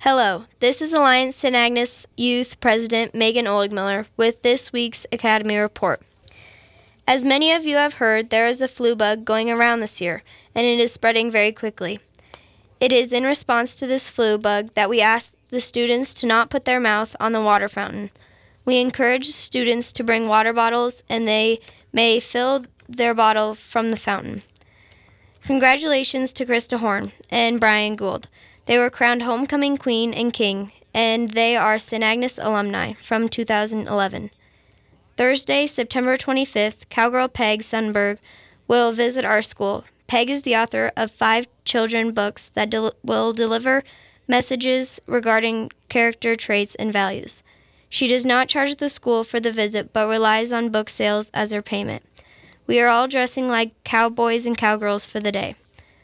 Hello, this is Alliance St. Agnes Youth President Megan Oligmiller with this week's Academy Report. As many of you have heard, there is a flu bug going around this year, and it is spreading very quickly. It is in response to this flu bug that we ask the students to not put their mouth on the water fountain. We encourage students to bring water bottles, and they may fill their bottle from the fountain. Congratulations to Krista Horn and Brian Gould. They were crowned Homecoming Queen and King, and they are St. Agnes alumni from 2011. Thursday, September 25th, Cowgirl Peg Sundberg will visit our school. Peg is the author of 5 children books that will deliver messages regarding character traits and values. She does not charge the school for the visit, but relies on book sales as her payment. We are all dressing like cowboys and cowgirls for the day.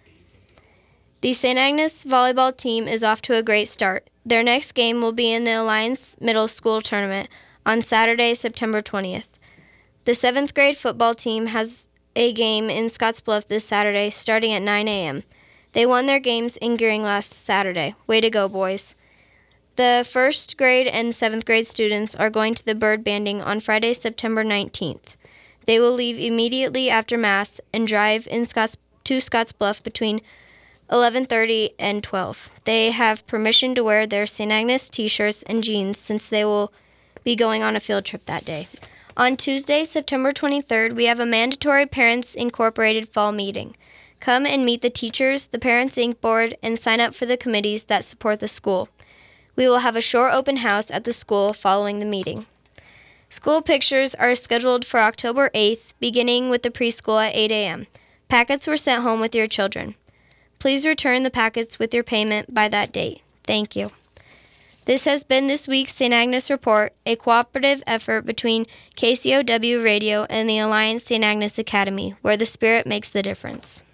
The St. Agnes volleyball team is off to a great start. Their next game will be in the Alliance Middle School tournament on Saturday, September 20th. The 7th grade football team has a game in Scottsbluff this Saturday starting at 9 a.m. They won their games in Gearing last Saturday. Way to go, boys. The 1st grade and 7th grade students are going to the bird banding on Friday, September 19th. They will leave immediately after Mass and drive to Scottsbluff between 11:30 and 12. They have permission to wear their St. Agnes t-shirts and jeans since they will be going on a field trip that day. On Tuesday, September 23rd, we have a mandatory Parents Incorporated fall meeting. Come and meet the teachers, the Parents Inc. board, and sign up for the committees that support the school. We will have a short open house at the school following the meeting. School pictures are scheduled for October 8th, beginning with the preschool at 8 a.m. Packets were sent home with your children. Please return the packets with your payment by that date. Thank you. This has been this week's St. Agnes Report, a cooperative effort between KCOW Radio and the Alliance St. Agnes Academy, where the spirit makes the difference.